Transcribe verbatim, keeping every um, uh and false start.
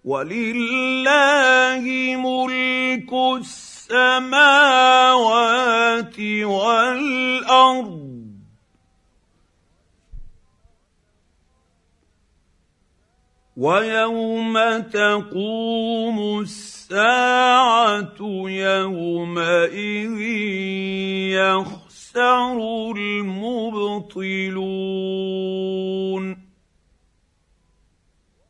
ولله ملك السماوات والارض ويوم تقوم الساعه يومئذ يخسر المبطلون.